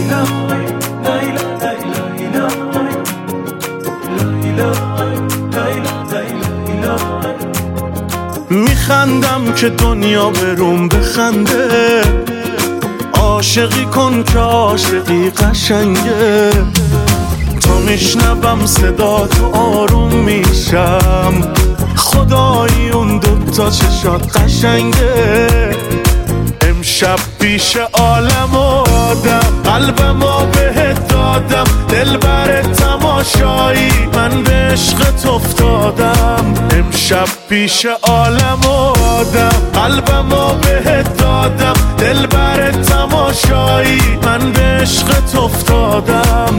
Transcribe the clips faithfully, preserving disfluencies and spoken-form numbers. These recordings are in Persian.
میخندم که دنیا بروم بخنده، عاشقی کن که عاشقی قشنگه. تا میشنوم صدا تو آروم میشم، خدایی اون دوتا چشات قشنگه. امشب پیش عالم و آدم قلبمو بهت دادم، دل بر تماشایی من به عشقت افتادم. امشب پیش عالم و آدم قلبمو بهت دادم، دل بر تماشایی من به عشقت افتادم.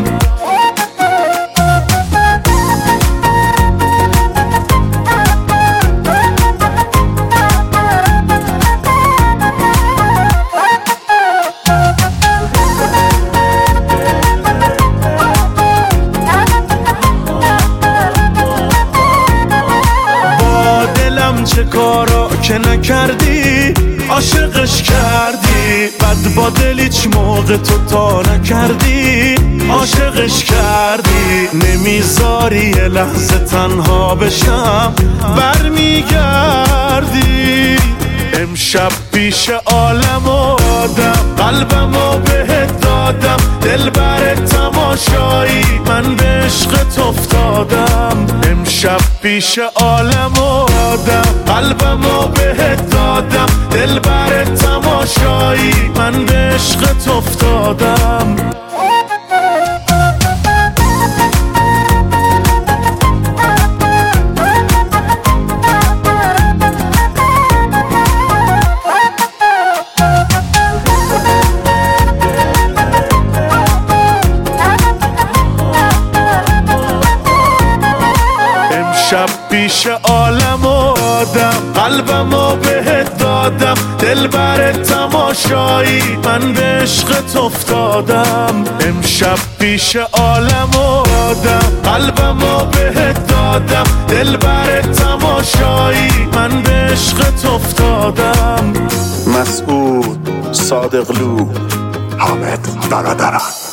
چه کارا که نکردی عاشقش کردی، بد با دل هیچ موقع تو تا نکردی عاشقش کردی. نمیذاری یه لحظه تنها بشم برمیگردی. امشب پیش عالم و آدم قلبمو بهت دادم، دل بر تماشایی من به عشقت افتادم. امشب پیش عالم و آدم قلبمو بهت دادم، دل بر تماشایی من به عشقت افتادم. شب پیش عالم و آدم قلبمو بهت دادم، دل بر تماشایی من به عشقت افتادم. امشب پیش عالم و آدم قلبمو بهت دادم، دل بر تماشایی من به عشقت افتادم. مسعود صادقلو، حامد برادران.